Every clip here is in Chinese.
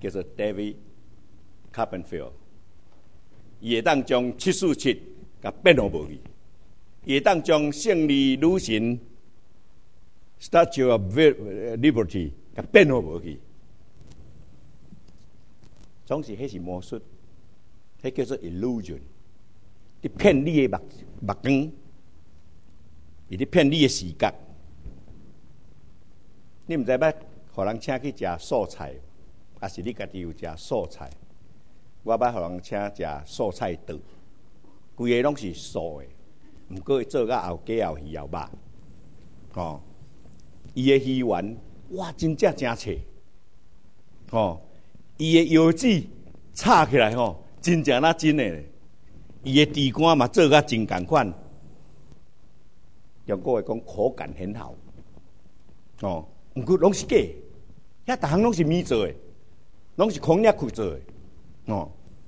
叫做 David Copperfield， 伊会当将747甲变好无去，伊会当将胜利女神 Statue of Liberty 甲变好无去，总是迄是魔术，迄叫做 illusion， 你骗你的目光，伊咧骗你的视觉。你毋知捌互人请去食素菜，还是你家己有食素菜？我捌互人请食素菜桌，规个拢是素的，毋过会做甲后鸡后鱼后肉，哦，伊的鱼丸哇，真正真脆，哦，伊的腰子炒起来吼，真正那真的，伊的猪肝嘛做甲真共款，用国话讲口感很好，哦。毋过拢是假，遐逐项拢是米做的，拢是空业去做的，哦。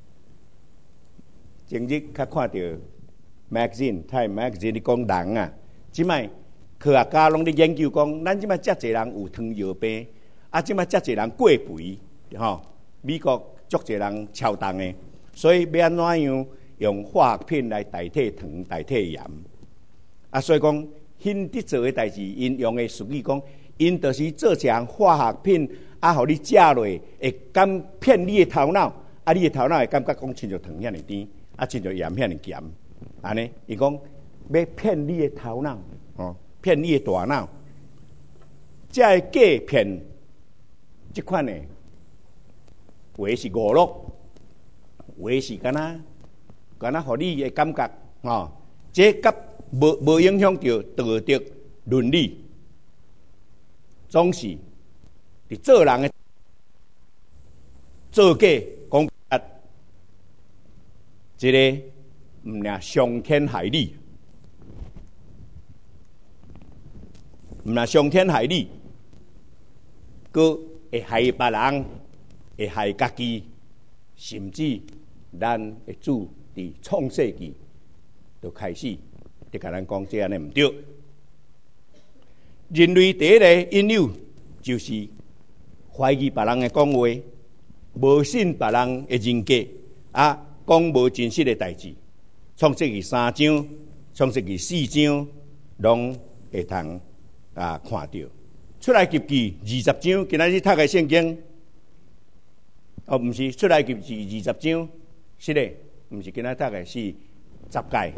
前日较看到 magazine，Time magazine 咧讲人啊，即摆科学家拢咧研究讲，咱即摆遮侪人有糖尿病，啊，即摆遮侪人过肥，吼，美国足侪人超重的，所以要安怎样用化学品来代替糖、代替盐，啊，所以讲因伫做的代志，因用的术语讲。因就是做一项化学品，啊，互你食落会敢骗你的头脑，啊，你的头脑会感觉讲亲像糖遐尼甜，啊，亲像盐遐尼咸，安尼，伊讲要骗你的头脑，哦，骗你的大脑，才会假骗即款的，有的是娱乐，有的是敢若互你的感觉，哦，这甲无影响到道德伦理。总是伫做人的做假讲白，这个毋俩伤天害理，毋俩伤天害理，佮会害别人，会害家己，甚至咱的主伫创世纪就开始就甲咱讲这安尼毋对。人类第一个引诱就是怀疑别人的讲话，无信别人的人格，啊，讲无真实的代志。创世纪3章、创世纪4章，拢会通看到。出来及记20章，今仔日读的圣经，哦，毋是出来及记20章，是嘞，毋是今仔读的是10诫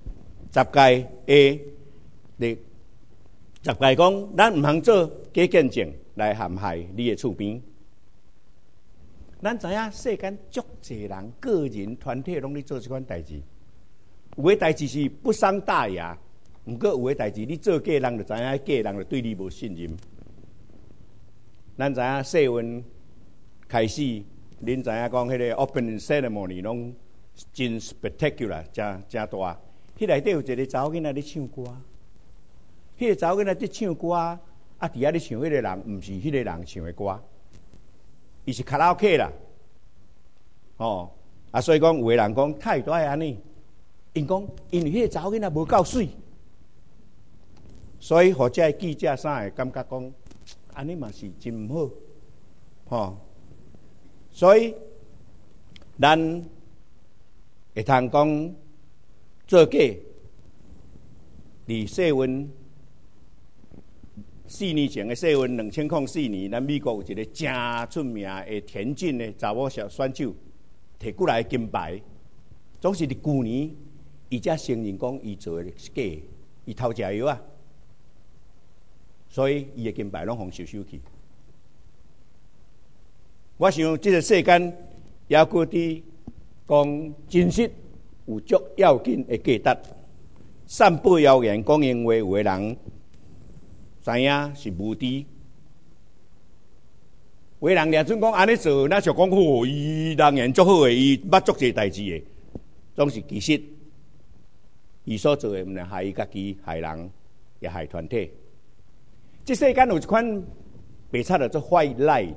的。10诫讲，咱毋通做假见证来陷害你的厝边。咱知影世间足侪人、个人、团体拢咧做这款代志。有的代志是不伤大雅，毋过有的代志你做假，人就知影假，人就对你无信任。咱知影世运开始，恁知影讲迄个 opening ceremony 拢真 spectacular， 真大。迄内底有一个查某囡仔咧唱歌。迄个查某囡仔伫唱歌，啊，伫遐咧唱，迄个人毋是迄个人唱的歌，伊是卡拉 OK 啦，哦，啊，所以讲有个人讲态度爱安尼，因讲因为迄个查某囡仔无够水，所以互遮记者啥会感觉讲安尼嘛是真毋好，吼，所以咱会通讲做假，伫世运。4年前的世运2004年，咱美国有一个真出名的田径的查某小选手，摕过来金牌。总是伫去年，伊才承认讲伊做的是假，伊偷食药啊，所以伊的金牌拢互收去。我想，这个世间也搁伫讲真实有足要紧的价值，散布谣言、讲闲话，有的人。知影是无知，有的人掠准讲安尼做，那就讲好，伊人缘足好诶，伊捌足侪代志诶，总是其实伊所做诶，毋但害伊家己、害人，也害团体。这世间有一款白贼叫做 white lie，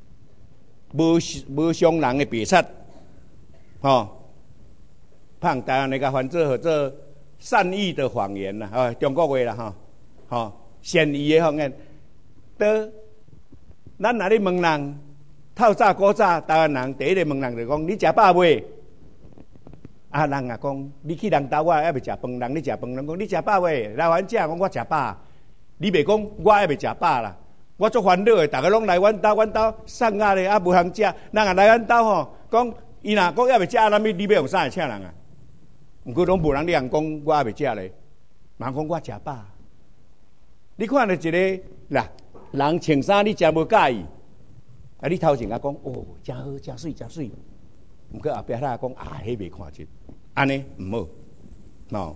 无伤人诶白贼，吼，胖台湾那个翻做善意的谎言啦，中国话啦，吼。善意的谎言，咱若咧问人， 透早古早，台湾人第一个问人就讲：你食饱未？啊，人啊讲，你去人家我还未食饭，人你食饭，人讲你食饱未？来阮家讲我食饱，你袂讲我还未食饱啦。我足烦恼的，大家拢来阮兜送啊咧，啊无通食。人啊来阮兜吼，讲伊若讲还未食，咱你要用啥来请人啊？毋过拢无人咧讲我还未食咧，人讲我食饱。你看到一个啦，人穿衫你真无介意，啊你头前啊讲哦，真好，真水，真水。毋过后壁仔讲啊，迄未看清，安尼毋好，喏。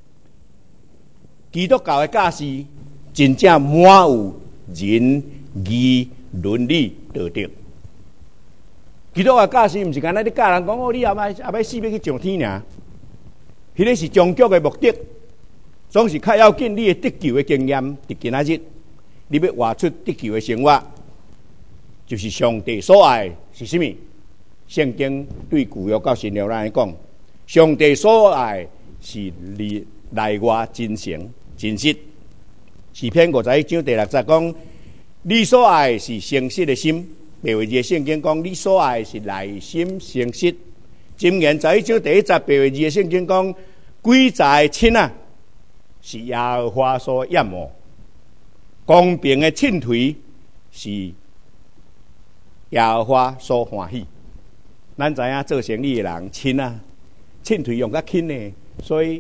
基督教的教示真正满有仁义伦理道德。基督教教示毋是干那你教人讲哦，你后摆死要去上天尔，迄个是终局的目的。总是较要紧，你的得救的经验，伫今仔日，你要活出得救的生活，就是上帝所爱是什么？圣经对旧约到新约来讲，上帝所爱是内外真诚真实。诗篇51章第6节讲：你所爱是诚实的心。白话字圣经讲：你所爱是内心诚实。箴言11章第1节白话字圣经讲：贵在亲啊！是耶和华所厌恶，公平的称推是耶和华所欢喜。咱知影做生意的人亲啊，称推用较轻的，所以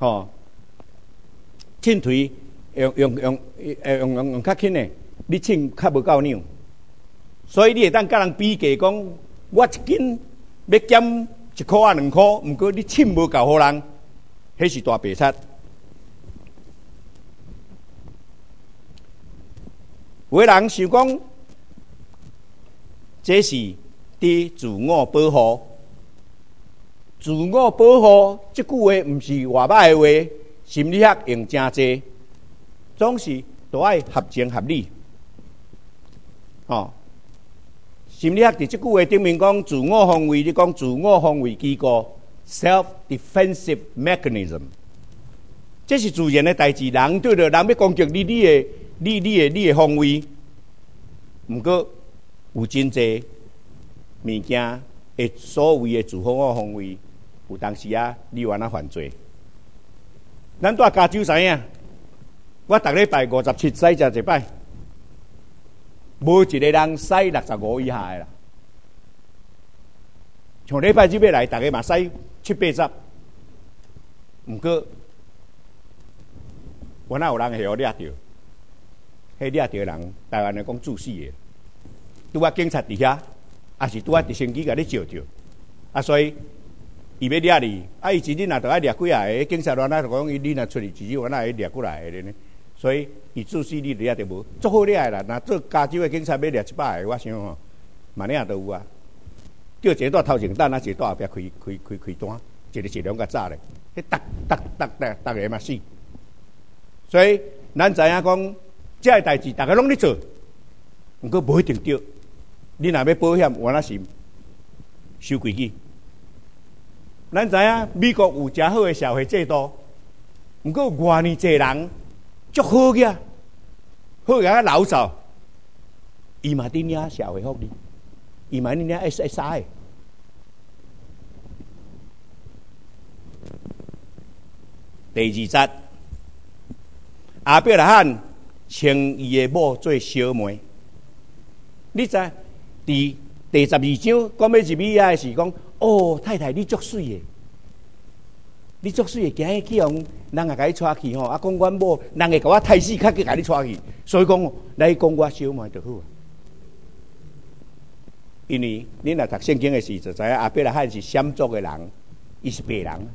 称推用较轻的，你称较无够量，所以你会当甲人比价讲，我一斤要减1块啊2块，毋过你称无够互人，迄是大白贼。有的人想讲，这是伫自我保护。自我保护这句话毋是外歹的话，心理学用真济，总是都爱合情合理。心理学伫这句话顶面讲自我防卫，你讲自我防卫机构 （self-defensive mechanism）， 这是自然的代志。人对着人要攻击你的防卫，毋过有真济物件会所谓的自我防卫，有当时啊，你有安那犯罪。咱住加州知影，我逐礼拜57洗食一摆，无一个人洗65以下的啦。像礼拜日要来，逐个嘛洗70、80，毋过我哪有人会互掠着？迄掠着人，台湾人讲自死的，拄啊警察伫遐，也是拄啊直升机甲你照着，啊所以伊要掠你，啊伊一日若着爱掠几下个，警察乱就讲伊你若出去一日，我哪会掠过来的呢？所以伊自死你掠着无，足好掠的啦。若做加州的警察要掠100个，我想吼，万领都有啊。叫一个在头前等，啊一个在后壁开单，一个量较早咧，迄逐个嘛死。所以咱知影讲。这个代志大家拢咧做，毋过无一定对。你若要保险，我那是守规矩。咱知影美国有真好的社会制度，毋过外呢济人足好个，好个老早，伊嘛伫领社会福利，伊嘛伫领 SSI。第二节，阿伯拉罕。称伊的某做小妹，你知？伫第12章讲要入米的是讲，哦，太太你足水的，你足水的，今日去用人也甲你带去吼，啊，讲阮某人会甲我太死，较去甲你带去，所以讲，来讲我小妹就好啊。因为恁若读圣经的时，就知影阿伯拉罕是闪族的人，伊是白人，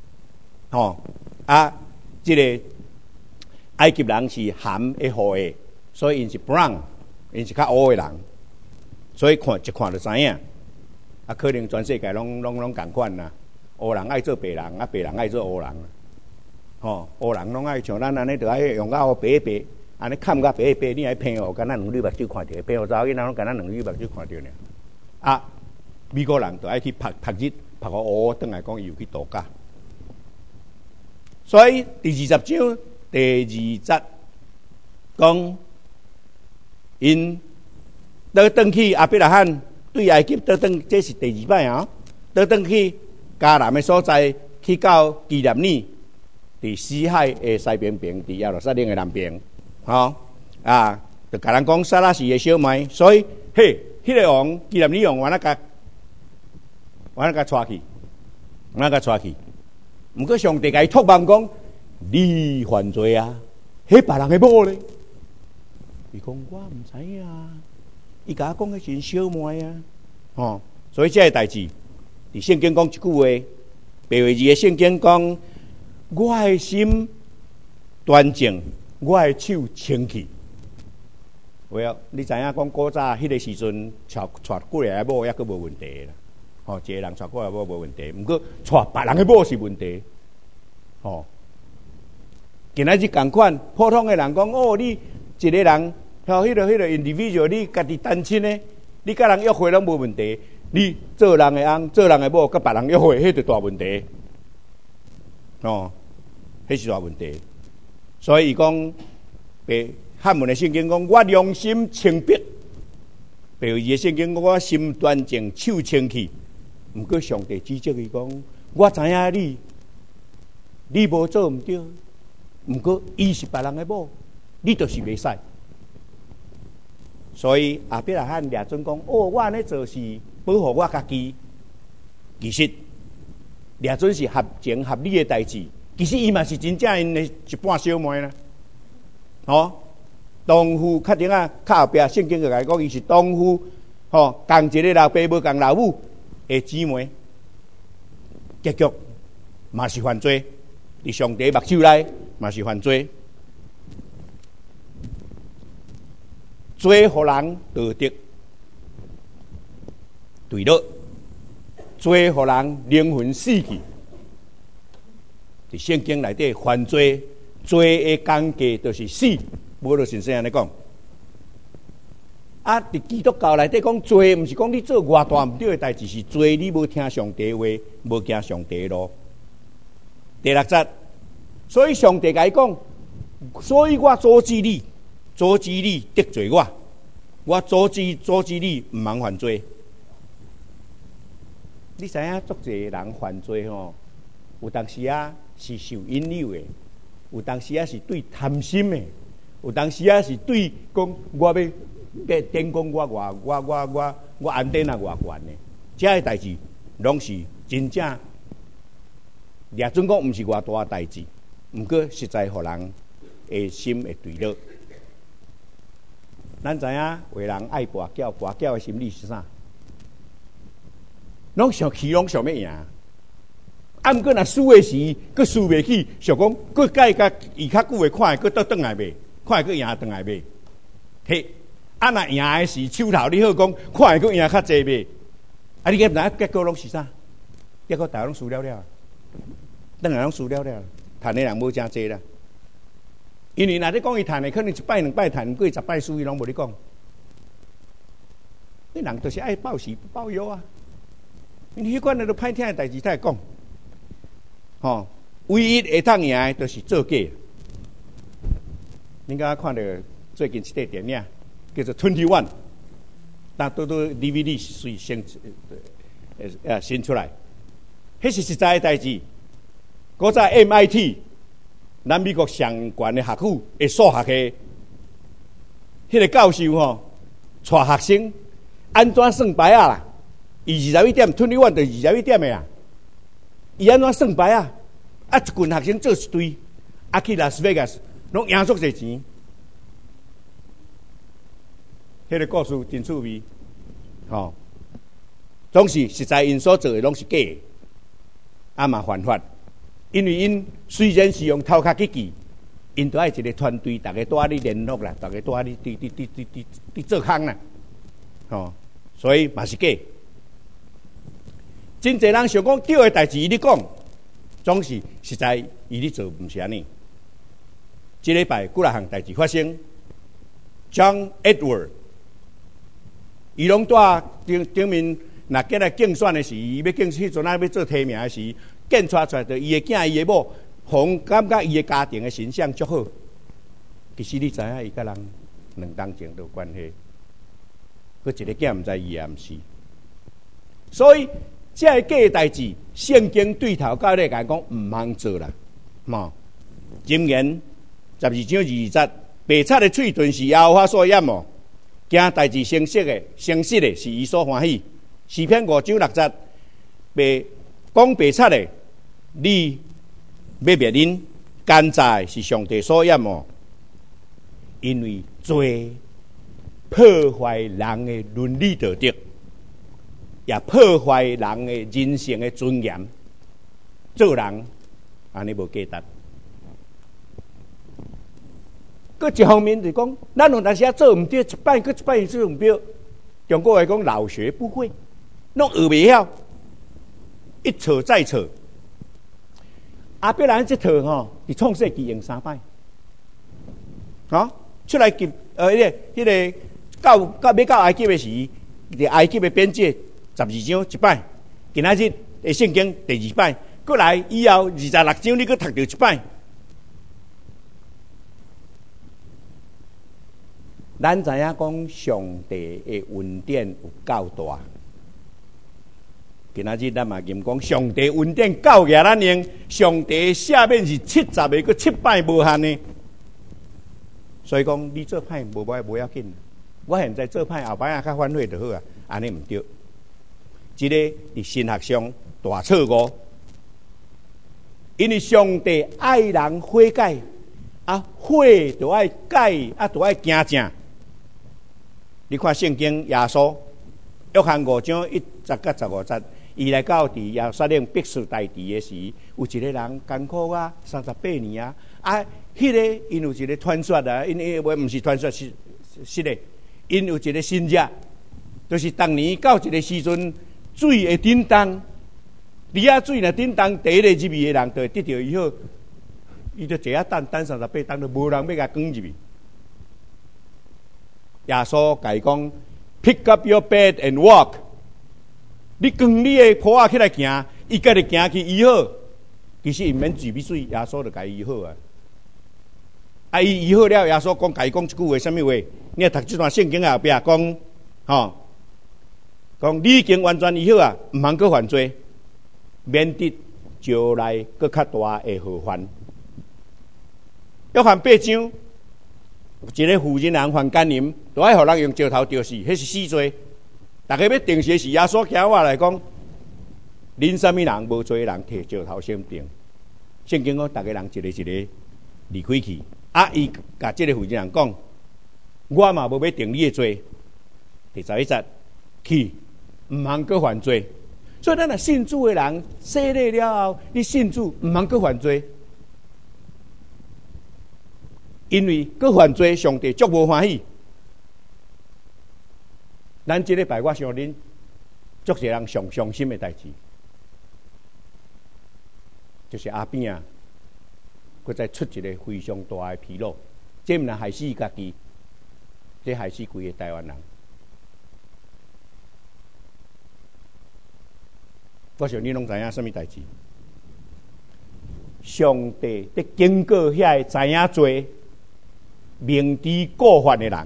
这个。埃及人是含的黑的，所以因是 brown， 因是较黑的人，所以看一看就知影。啊，可能全世界拢共款啦。黑人爱做白人，啊白人爱做黑人。黑人拢爱像咱安尼，就爱用到白白，安尼看甲白白，你爱偏哦，敢咱两只目睭看到，偏哦查某囡仔拢敢咱两只目睭看到呢。啊，美国人就爱去拍日，拍个黑，转来讲伊有去度假。所以第20章。第2節講，因倒轉去亞伯拉罕对埃及倒转，这是第二摆啊，倒转去迦南的所在，去到基列尼，伫死海的西边边，伫亚罗撒冷的南边，就甲人讲撒拉是个小妹，所以迄个王基列尼王，我那甲带去，毋过上帝甲伊托梦讲，你犯罪啊，迄别人的某咧，伊讲我毋知影，伊甲我讲迄是小妹啊，所以这个代志，伫圣经讲一句话，白话字的圣经讲，我的心端正，我的手清气。你知影讲古早迄个时阵，娶过来的某抑佫无问题啦。一个人娶过来某无问题，毋过娶别人的某是问题。今仔日共款，普通的人讲你一个人，迄个 individual， 你家己单亲的，你甲人约会拢无问题。你做人的翁，做人的某，甲别人约会，迄就大问题。迄是大问题。所以伊讲汉文的圣经讲，我良心清白；白话字的圣经讲，我心端正，手清气。毋过上帝指责伊讲，我知影你无做毋对，毋过伊是别人的某，你就是袂使。所以亚伯拉罕掠准讲，我安尼做是保护我家己。其实掠准是合情合理的代志。其实伊嘛是真正因的一半小妹啦，当父确定啊，较后壁圣经就来讲，伊是当父，共一个老爸无共老母的姊妹，结局嘛是犯罪，伫上帝目睭内嘛是犯罪，罪互人道德对了，罪互人灵魂死去。伫圣经内底犯罪，罪的工价就是死。无就先生安尼讲，伫基督教内底讲罪，毋是讲你做偌大毋对的代志，是罪你无听上帝的话，无行上帝的路。第六节，所以上帝甲伊讲，所以我阻止你得罪我阻止你毋通犯罪。你知影，足侪人犯罪有当时是受引诱的，有当时是对贪心的。有当时是对讲我要点讲我安定偌悬的，这个代志拢是真正掠准讲毋是偌大代志，毋过实在互人的心会对了。咱知影为人爱跋筊的心理是啥？拢想气，拢想要赢。毋过若输的时，佫输袂起，想讲佫改甲伊较久的看，佫倒转来袂。看会佫赢转来袂？若赢的是手头你好讲，看会佫赢较济袂？你个毋知结果拢是啥？结果大家拢输了，转来拢输了，赚的人无真济啦。因为若你讲伊赚的，可能一摆两摆赚，过10摆输伊拢无你讲。你人就是爱报喜不报忧啊！因为迄款都歹听的代志，才会讲。唯一会当赢的，就是做假。恁敢看到最近一部电影叫做《21》，但都 DVD 是先出来，迄是实在的代志。古早 MIT 咱美国上悬的学府的数学系，迄个教授带学生安怎算牌啦？伊21点21就21点的啊，伊安怎算牌啊？一群学生做一堆，去拉斯维加斯。拢赢足侪钱，迄个故事真趣味，总是实在因所做的拢是假的，嘛犯法，因为因虽然是用头壳去记，因都爱一个团队，大家带你联络啦，大家带你伫做工啦，所以嘛是假。真侪人想讲对的代志，伊咧讲，总是实在伊咧做，毋是安尼。这礼拜几项代志发生 ，John Edward， 伊拢在顶面，若今来竞选的时，伊要竞选，迄阵要做提名的时，检出来就伊的囝、伊的某，互感觉伊的家庭的形象足好。其实你知影，伊甲人2当前都有关系。佮一个囝毋知伊也毋是， 所以这个假的代志，圣经对头到尾甲讲唔通做啦。嘛，箴言12章20節，白贼的喙唇是耶和華所掩哦，驚代志成實的是伊所歡喜。詩篇5章6節，講白賊的，你要滅因，奸詐是上帝所掩哦，因為罪破壞人的倫理道德，也破壞人的人性的尊嚴，做人安尼無價值。佫一方面就講，咱有當時做毋對，一擺佫一擺做毋對。中國話講老學不會，攏學袂曉，一錯再錯。比人這套吼，佇創世記用3擺，出來記迄個到埃及的時，佇埃及的邊界12章一擺，今仔日的聖經第2擺，佫來以後26章你佫讀到一擺。咱知影講上帝的恩典有夠大，今仔日咱嘛吟講上帝恩典夠額咱用，上帝赦免是70個，佫7擺無限呢。所以講你做歹無要緊，我現在做歹後擺較反悔就好啊，安尼毋對。這個佇神學上大錯誤，因為上帝愛人悔改，悔就愛改，就愛行正。你看聖經耶穌約翰5章1節到15節，伊來到佇耶路撒冷逼死大地的時，有一個人艱苦啊，38年啊，迄個因有一個傳說啊，因毋是傳說是實的，因有一個神跡，就是當年到一個時陣，水會震動，離水若震動，第一個入去的人就會得到以後，伊就坐等38等，就無人要甲趕入去。耶穌甲伊講 ，pick up your bed and walk。你扛你的脯仔起來行，伊家己行去醫好。其實伊免治必水，耶穌就甲伊醫好啊。伊醫好了，耶穌講甲伊講一句話，什麼話？你讀這段聖經後壁講，講你已經完全醫好啊，毋通擱犯罪，免得招來擱較大的禍患。約翰8章。一個婦人人犯奸淫，就愛互人用石頭吊死，迄是死罪。大家要定死時，耶穌行我來講，恁什麼人無罪人摕石頭先定。聖經講，大家人一個一個離開去。伊甲這個婦人人講，我嘛無要定你的罪。第11節，去，毋通擱犯罪。所以咱若信主的人，洗禮了後，你信主毋通擱犯罪。因為擱犯罪，上帝足無歡喜。咱這禮拜我相信，足儕人上傷心的代志，就是阿扁啊，佫再出一個非常大的紕漏，這毋但害死伊家己，這害死規個台灣人。我想你攏知影什麼代志？上帝在警告遐個知影罪。明知故犯的人，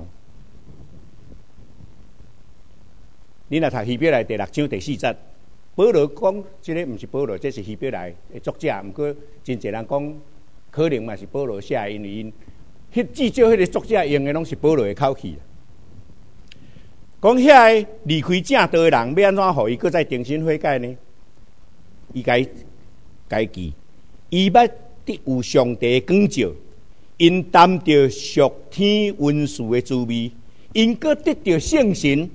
你若讀希伯來第6章第4節，保羅講，這個毋是保羅，這是希伯來的作者。毋過真濟人講，可能嘛是保羅寫的，因為因至少迄個作者用的攏是保羅的口氣。講遐個離開正道的人，要安怎互伊擱再重新悔改呢？伊該記，伊捌得有上帝的光照。因擔着屬天恩賜的滋味，因閣得到聖神，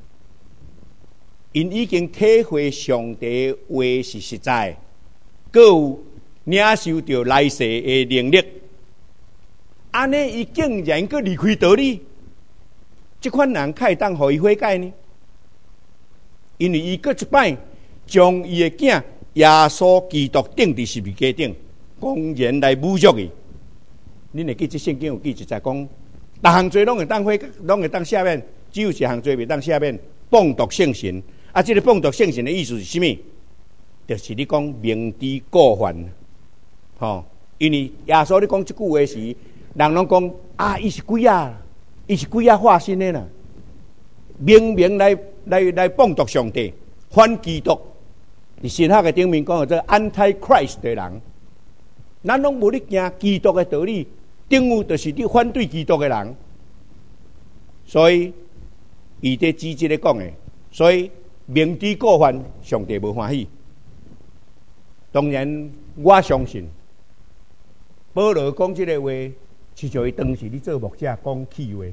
因已經體會上帝的話是實在，閣有領受到來世的能力。安尼伊竟然閣離開道理，這款人較會當互伊悔改呢？因為伊閣一擺將伊的囝耶穌基督釘佇十字架頂，公然來侮辱伊。恁會記這聖經有記一節講，逐項罪攏會當悔，攏會當赦免，只有一項罪袂當赦免，謗讟聖神。這個謗讟聖神的意思是什麼？就是你講明知故犯，因為耶穌你講這句話時，人攏講伊是鬼啊，伊是鬼啊化身的啦，明明來謗讟上帝， 反基督，伫神学嘅顶面讲做 anti-Christ 的人，咱拢无咧行基督嘅道理，顶有就是你反对基督嘅人，所以伊伫指这咧讲嘅，所以明知故犯，上帝无欢喜。当然，我相信保罗讲这个话，是像伊当时咧做牧者讲气话。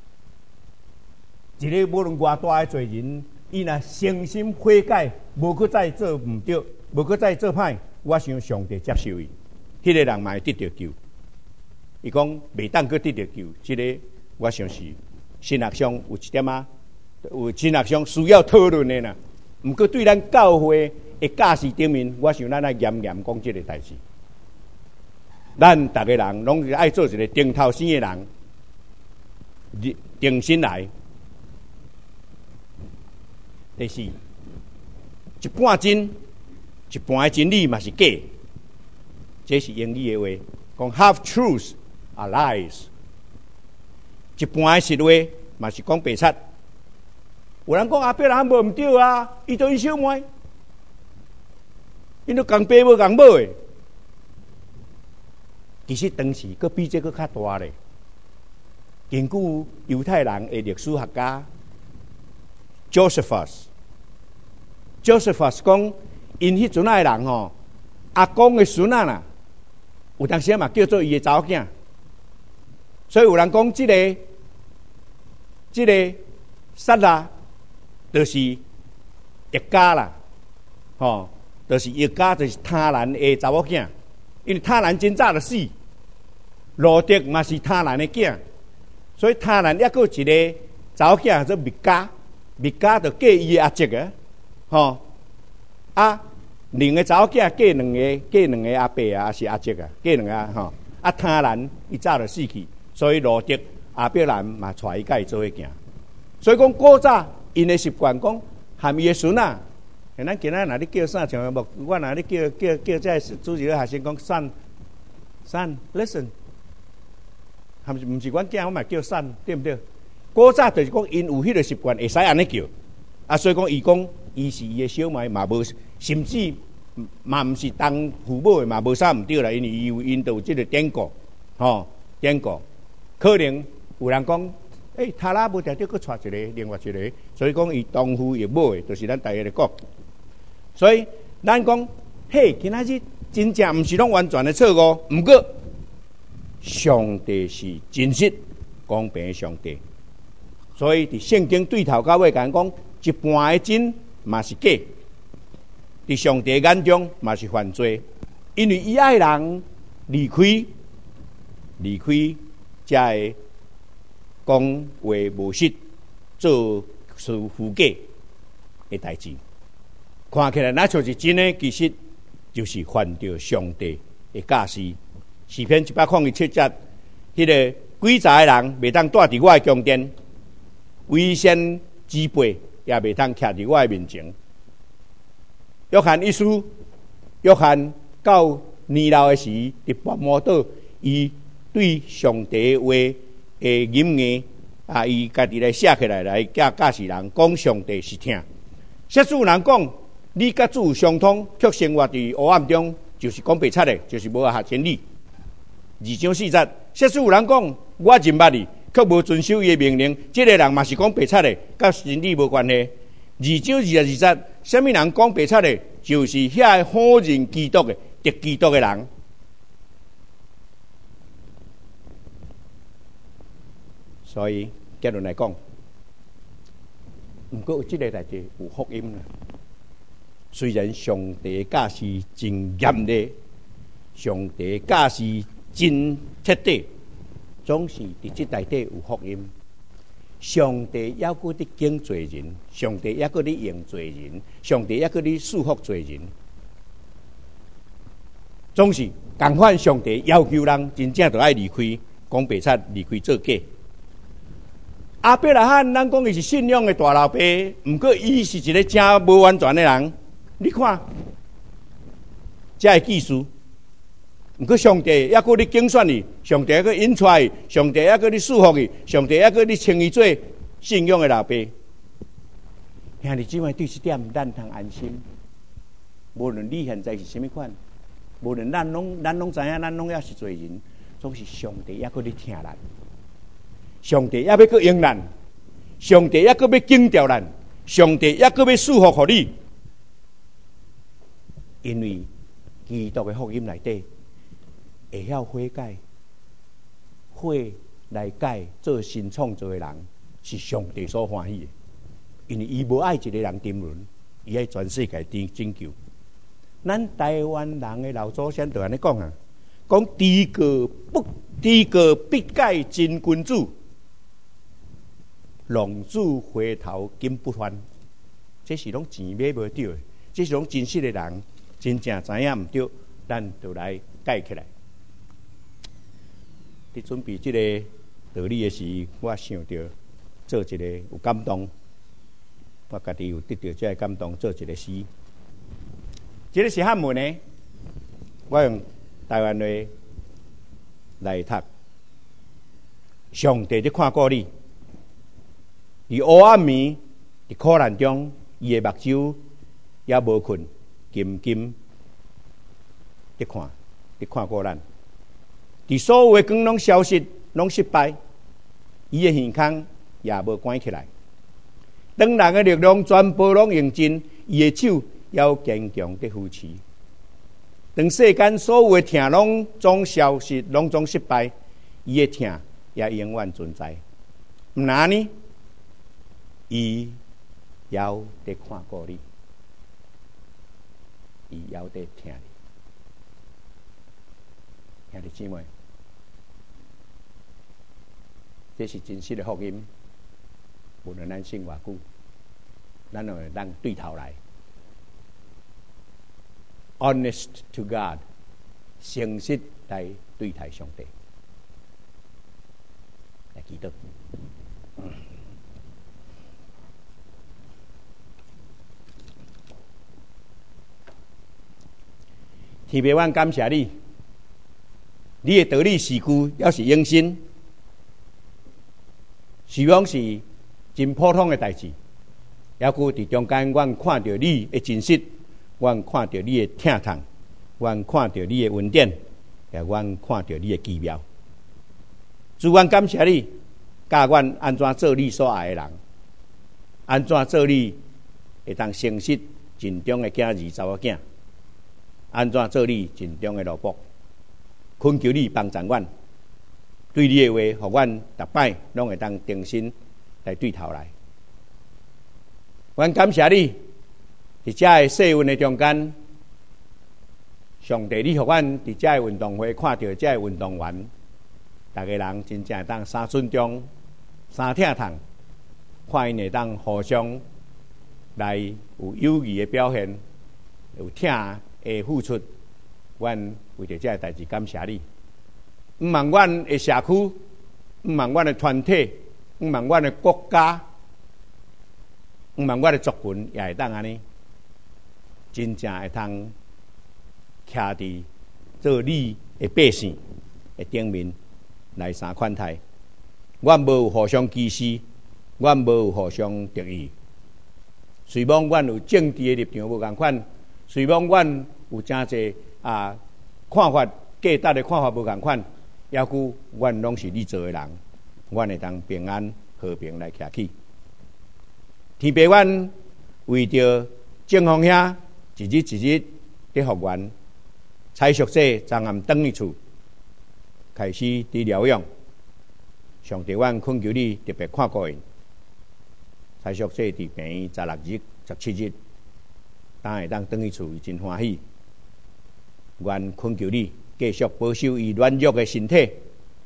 一个无论偌大的罪人，伊若诚心悔改，无去再做毋对，无去再做歹，我想上帝接受伊，迄个人嘛会得到救。伊讲袂当去得到救，这个我想是神学上有一点啊，有神学上需要讨论的啦。毋过对咱教会的教士顶面，我想咱爱严严讲这个代志。咱逐个人拢是爱做一个定头生的人，定心来。第四，一半真，一半的真理嘛是假，这是英语的话，讲 half truths are lies。一半的实话嘛是讲白贼。有人讲阿伯人无毋对啊，伊都因小妹，因都共爸无共母的。其实当时佫比这佫较大咧。根据犹太人的历史学家 Josephus 讲，因迄阵仔的人吼，阿公的孙仔啦，有当时嘛叫做伊的查某囝，所以有人讲这个撒拉，就是一家啦，吼，就是一家就是他人的查某囝，因为他人真早就死，罗德嘛是他人的囝，所以他人抑个一个查某囝做密加。密加就嫁伊的阿叔个，吼啊，另个查某囝嫁两个阿伯啊，还是阿叔啊，嫁两个吼啊，他人伊早就死去，所以罗德阿伯兰嘛带伊甲伊做伙行，所以讲古早因的习惯讲含伊的孙仔，咱今仔若咧叫啥像无，我若咧叫这主持的学生讲son listen， 含毋是阮囝，我嘛叫son，对不对？古早就是讲，因有迄个习惯，会使安尼叫，啊，所以讲伊讲，伊是伊的小妹嘛无，甚至嘛毋是当父母的嘛无啥毋对啦，因为因都有即个典故，吼典故，可能有人讲，他拉无定得去带一个，另外一个，所以讲伊当父亦母的，就是咱大家咧讲，所以咱讲，嘿，今仔日真正毋是拢完全的错误，毋过上帝是真实公平的上帝。所以，伫圣经对头到尾讲，一半的真嘛是假，伫上帝眼中嘛是犯罪，因为伊爱人离开，才会讲话无实，做事虚假的代志。看起来那像是真的，其实就是犯着上帝的教示。诗篇107节，迄个鬼杂的人袂当住伫我的宫殿。危险之辈也袂通徛伫我的面前。约翰一书，约翰到年老的时，伫拔摩岛，伊对上帝的话的引言啊，伊家己来写起来教士人讲上帝是听。设主人讲，你甲主相通，却生活伫黑暗中，就是讲白贼的，就是无合真理。2章4节，设主人讲，我认捌你。却无遵守伊的命令，这个人嘛是讲白贼的，甲真理无关系。2章22节，什么人讲白贼的？就是遐否认基督的、敌基督的人。所以结论来讲，不过这个代志有福音啦。虽然上帝的教示真严厉，上帝的教示真彻底。总是伫即内底有福音，上帝还阁伫敬罪人，上帝还阁伫用罪人，上帝还阁伫束缚罪人。总是共款，上帝要求人真正就爱离开，讲白贼离开做假。阿伯拉罕，咱讲伊是信仰的大老爸，毋过伊是一个真无完全的人。你看，这个技术。毋过上帝还阁咧竞选伊，上帝还阁引出伊，上帝还阁咧束缚伊，上帝还阁咧称伊做信仰的老爸。 兄弟姊妹，对这点咱通安心。无论你现在是什么款，无论咱拢知影，咱拢也是罪人，总是上帝也搁咧听咱，上帝也要搁用咱，上帝也搁要警告咱，上帝也搁要赐福给你，因为基督的福音内底会晓悔改，悔来改做新创造的人，是上帝所欢喜的。因为伊无爱一个人沉沦，伊爱全世界拯救。咱台湾人的老祖先就安尼讲啊，讲知过必改真君子，浪子回头金不还。这是拢钱买无着的，这是拢真实的人真正知影唔对，咱就来改起来。伫准备这个道理的时，我想到做一个有感动，我家己有得到这个感动，做一个诗。这个是汉文的，我用台湾话来读。上帝在看顾你，伫黑暗暝，伫苦难中，伊的目睭也无困，金金在看顾咱。伫所有的光拢消失，拢失败，伊的耳孔也无关起来。当人的力量全部拢用尽，伊的手也坚强的扶持。当世间所有的疼拢总消失，拢总失败，伊的疼也永远存在。毋然呢，伊也在看顾你，伊也在听你。兄弟姊妹，这是真实的福音。无论咱信偌久，咱就当对头来。Honest to God， 诚实来对待上帝。来祈祷。天父，我感谢你，你的道理是句，也是永新，希望是真普通的代志，也佫伫中间，我看到你的真实。我看到你的疼痛，我看到你的恩典，也我看到你的奇妙。主，我感谢你，教我安怎做你所爱的人，安怎做你会当诚实尽忠的囝儿查某囝，安怎做你尽忠的奴仆。恳求你帮助我，对你的话，予阮逐摆拢会当定心来对头来。我感谢你。伫遮个世运的中间，上帝，你予阮伫遮个运动会看到遮个运动员，逐个人真正会当三尊重、三疼痛，看因会当互相来有友谊的表现，有疼的付出。阮为着遮个代志感谢你。毋望阮的社区，毋望阮的团体，毋望阮的国家，毋望阮的族群，也会当安尼。真正会通徛伫做你的百姓的顶面来相款待。阮无有互相歧视，阮无有互相敌意。虽望阮有政治的立场无共款，虽望阮有真侪看法价值的看法无共款，抑佫阮拢是你做的人，阮会当平安和平来徛起。天父，阮为着正方兄。一日一日的复原，蔡淑姐昨暗转去厝，开始伫疗养。上帝，阮恳求你特别看顾因。蔡淑姐伫病院16日、17日，当会当转去厝，伊真欢喜。阮恳求你继续保守伊软弱的身体。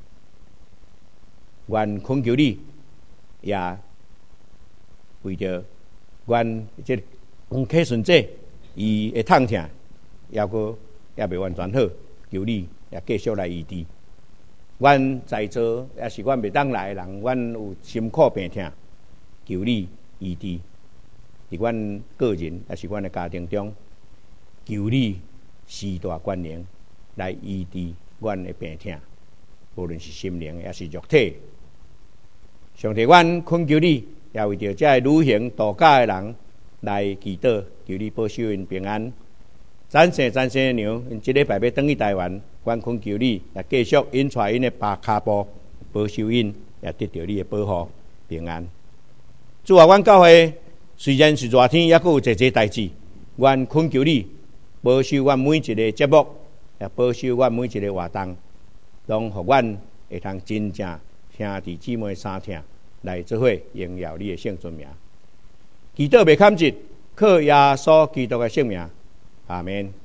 阮恳求你，也为着阮这黄启顺姐。伊会痛疼，也未完全好，求你也继续来医治。阮在座也是阮袂当来的人，阮有辛苦病痛，求你医治。伫阮个人也是阮的家庭中，求你施大权能来医治阮的病痛，无论是心灵也是肉体。上帝，阮恳求你，也为着这旅行度假的人， 来祈祷，求你保守因平安。赞谢的娘，因这礼拜要返去台湾，愿恳求你也继续引带因的脚步，保守因也得到你的保护平安。主啊，阮教会虽然是热天，也阁有这代志，愿恳求你保守阮每一个节目，也保守阮每一个活动，拢互阮会通真正兄弟姊妹相听，来做伙荣耀你的圣尊名。祈祷未堪折，靠耶稣基督的圣名，阿门。